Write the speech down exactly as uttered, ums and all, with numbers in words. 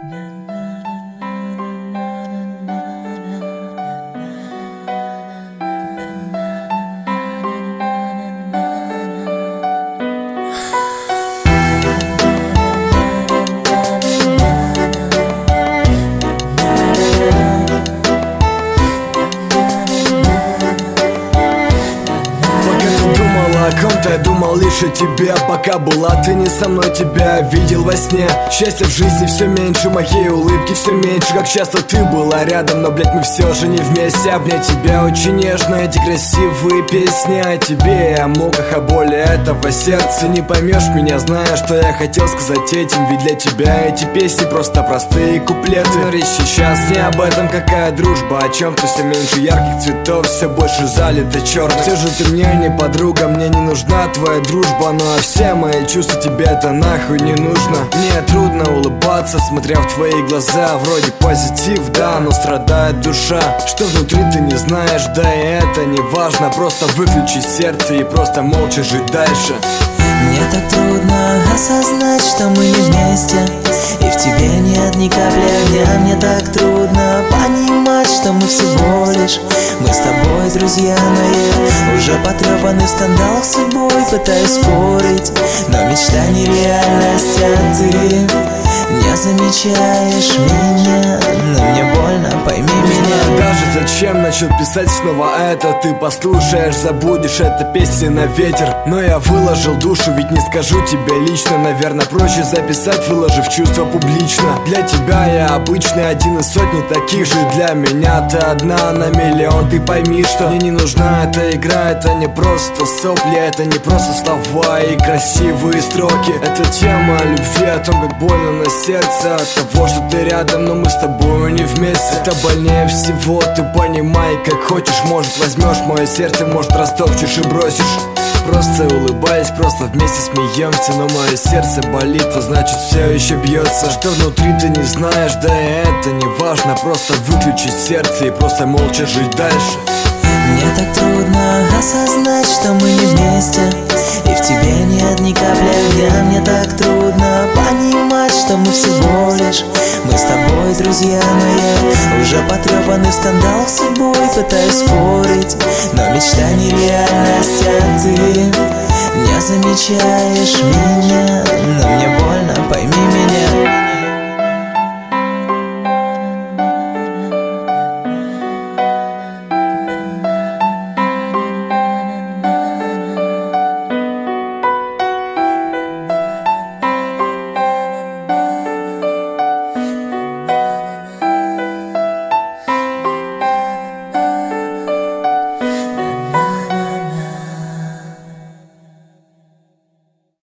Я думал лишь о тебе, пока была ты не со мной, тебя видел во сне. Счастья в жизни все меньше, моей улыбки все меньше. Как часто ты была рядом, но, блядь, мы все же не вместе. Обнять тебя очень нежно, эти красивые песни о тебе, о муках, о боли этого сердца. Не поймешь меня, зная, что я хотел сказать этим. Ведь для тебя эти песни просто простые куплеты. Но речь сейчас не об этом, какая дружба, о чем-то все меньше ярких цветов, все больше залито черным. Все же ты мне не подруга, мне не нужна твоя дружба, ну а все мои чувства тебе это нахуй не нужно. Мне трудно улыбаться, смотря в твои глаза. Вроде позитив, да, но страдает душа. Что внутри ты не знаешь, да и это не важно. Просто выключи сердце и просто молча жить дальше. Мне так трудно осознать, что мы не вместе, и в тебе нет ни капли огня. Мне так трудно понимать, что мы всего лишь мы с тобой друзья, но я уже потрепанный в скандалах с судьбой. Пытаюсь спорить, но мечта не реальность, а ты не замечаешь меня. Но мне больно, пойми меня. Даже зачем начал писать снова это? Ты послушаешь, забудешь, это песни на ветер. Но я выложил душу, ведь не скажу тебе лично. Наверное, проще записать, выложив чувства публично. Для тебя я обычный, один из сотни таких же. Для меня ты одна на миллион. Ты пойми, что мне не нужна эта игра. Это не просто сопли, это не просто слова и красивые строки. Это тема о любви, о том, как больно на сердце от того, что ты рядом, но мы с тобой не вместе. Это больнее всего, ты понимай, как хочешь. Может возьмешь мое сердце, может растопчешь и бросишь. Просто улыбаясь, просто вместе смеемся. Но мое сердце болит, а значит все еще бьется. Что внутри ты не знаешь, да и это не важно. Просто выключить сердце и просто молча жить дальше. Мне так трудно осознать, что мы не вместе, и в тебе нет ни капли огня. Мне так трудно понимать, что мы всего лишь мы с тобой друзья, но я уже потрепанный в скандалах с судьбой. Пытаюсь спорить, но мечта не реальность, а ты не замечаешь меня. Но мне больно, пойми меня.